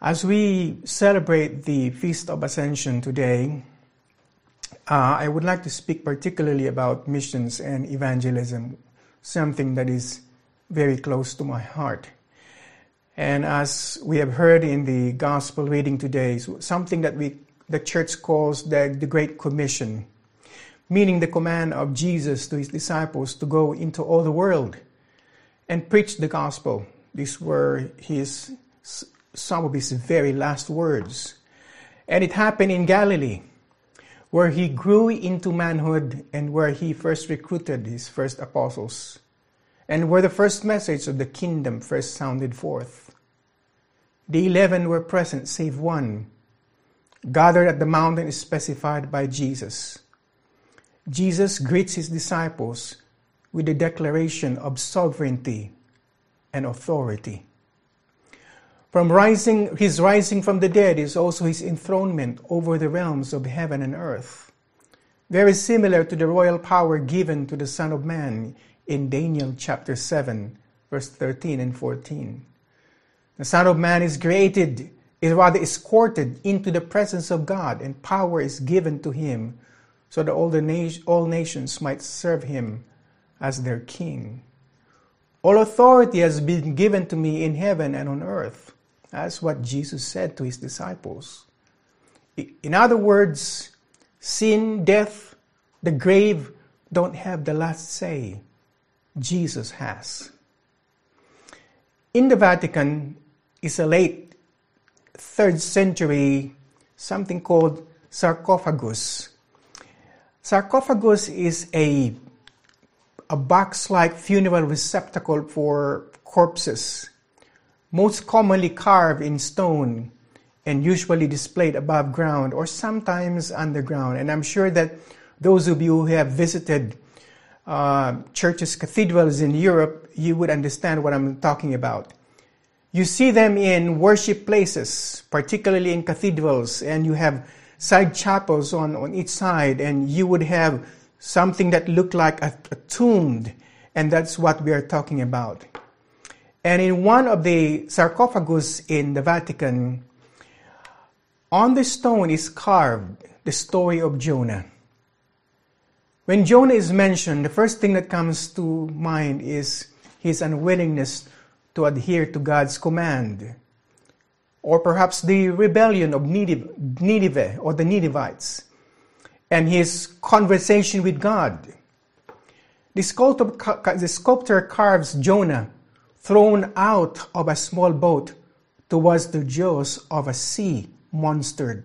As we celebrate the Feast of Ascension today, I would like to speak particularly about missions and evangelism, something that is very close to my heart. And as we have heard in the gospel reading today, something that the church calls the Great Commission, meaning the command of Jesus to his disciples to go into all the world and preach the gospel. These were some of his very last words. And it happened in Galilee, where he grew into manhood and where he first recruited his first apostles, and where the first message of the kingdom first sounded forth. The 11 were present, save one, gathered at the mountain specified by Jesus. Jesus greets his disciples with a declaration of sovereignty and authority. His rising from the dead is also his enthronement over the realms of heaven and earth, very similar to the royal power given to the Son of Man in Daniel chapter 7, verse 13 and 14. The Son of Man is escorted into the presence of God, and power is given to him so that all nations might serve him as their king. All authority has been given to me in heaven and on earth. That's what Jesus said to his disciples. In other words, sin, death, the grave don't have the last say. Jesus has. In the Vatican is a late 3rd century something called sarcophagus. Sarcophagus is a box-like funeral receptacle for corpses, most commonly carved in stone and usually displayed above ground or sometimes underground. And I'm sure that those of you who have visited churches, cathedrals in Europe, you would understand what I'm talking about. You see them in worship places, particularly in cathedrals, and you have side chapels on each side, and you would have something that looked like a tomb, and that's what we are talking about. And in one of the sarcophagus in the Vatican, on the stone is carved the story of Jonah. When Jonah is mentioned, the first thing that comes to mind is his unwillingness to adhere to God's command, or perhaps the rebellion of Nineveh or the Ninevites, and his conversation with God. The sculptor carves Jonah thrown out of a small boat towards the jaws of a sea monster.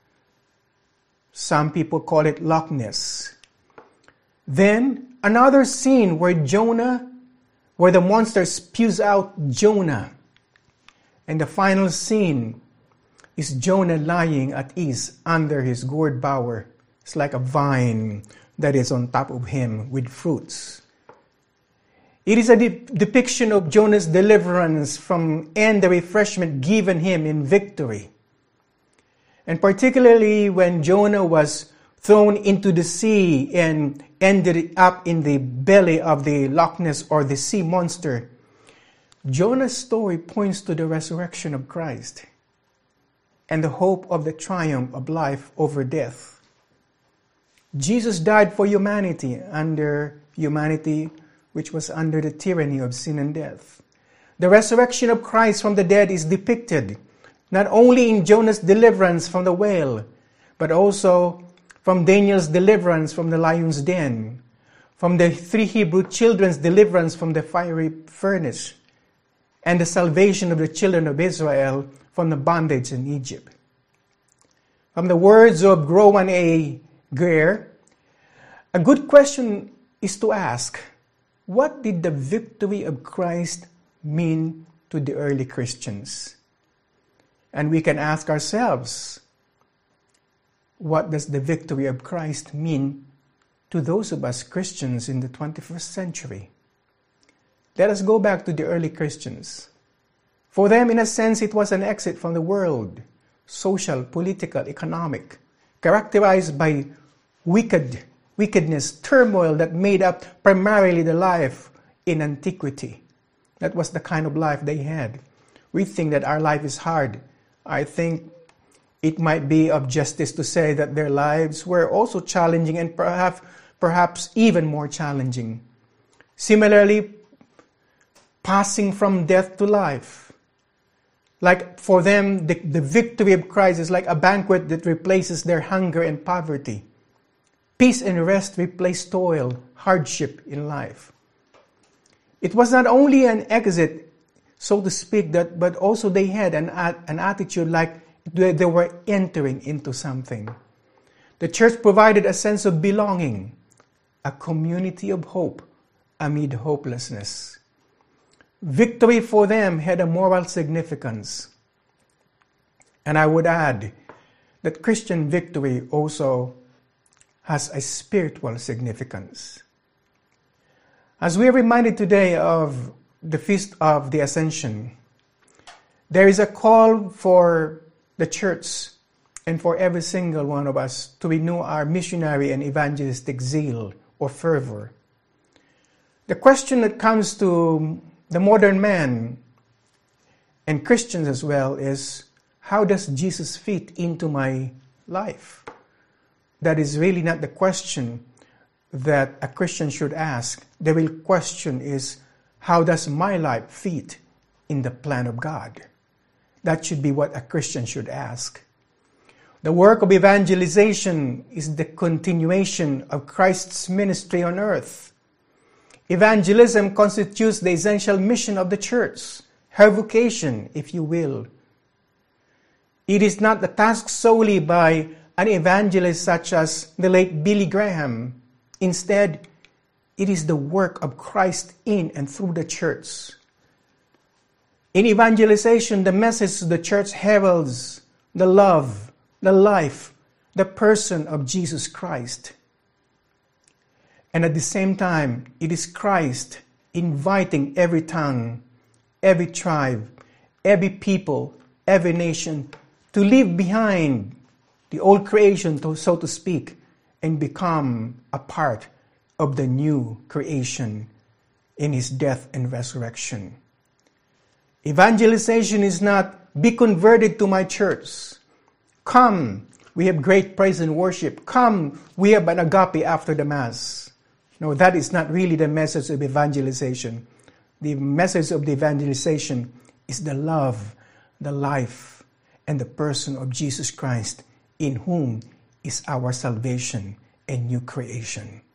Some people call it Loch Ness. Then another scene where the monster spews out Jonah. And the final scene is Jonah lying at ease under his gourd bower. It's like a vine that is on top of him with fruits. It is a depiction of Jonah's deliverance and the refreshment given him in victory. And particularly when Jonah was thrown into the sea and ended up in the belly of the Loch Ness or the sea monster, Jonah's story points to the resurrection of Christ and the hope of the triumph of life over death. Jesus died for humanity which was under the tyranny of sin and death. The resurrection of Christ from the dead is depicted not only in Jonah's deliverance from the whale, but also from Daniel's deliverance from the lion's den, from the 3 Hebrew children's deliverance from the fiery furnace, and the salvation of the children of Israel from the bondage in Egypt. From the words of Rowan A. Greer, a good question is to ask, what did the victory of Christ mean to the early Christians? And we can ask ourselves, what does the victory of Christ mean to those of us Christians in the 21st century? Let us go back to the early Christians. For them, in a sense, it was an exit from the world, social, political, economic, characterized by wickedness, turmoil that made up primarily the life in antiquity. That was the kind of life they had. We think that our life is hard I think it might be of justice to say that their lives were also challenging and perhaps even more challenging. Similarly, passing from death to life. Like for them, the victory of Christ is like a banquet that replaces their hunger and poverty. Peace and rest replace toil, hardship in life. It was not only an exit, so to speak, but also they had an attitude like they were entering into something. The church provided a sense of belonging, a community of hope amid hopelessness. Victory for them had a moral significance. And I would add that Christian victory also has a spiritual significance. As we are reminded today of the Feast of the Ascension, there is a call for the church and for every single one of us to renew our missionary and evangelistic zeal or fervor. The question that comes to the modern man and Christians as well is, how does Jesus fit into my life? That is really not the question that a Christian should ask. The real question is, how does my life fit in the plan of God? That should be what a Christian should ask. The work of evangelization is the continuation of Christ's ministry on earth. Evangelism constitutes the essential mission of the church, her vocation, if you will. It is not the task solely by an evangelist such as the late Billy Graham. Instead, it is the work of Christ in and through the church. In evangelization, the message of the church heralds the love, the life, the person of Jesus Christ. And at the same time, it is Christ inviting every tongue, every tribe, every people, every nation to leave behind the old creation, so to speak, and become a part of the new creation in His death and resurrection. Evangelization is not, be converted to my church. Come, we have great praise and worship. Come, we have an agape after the Mass. No, that is not really the message of evangelization. The message of the evangelization is the love, the life, and the person of Jesus Christ, in whom is our salvation and new creation.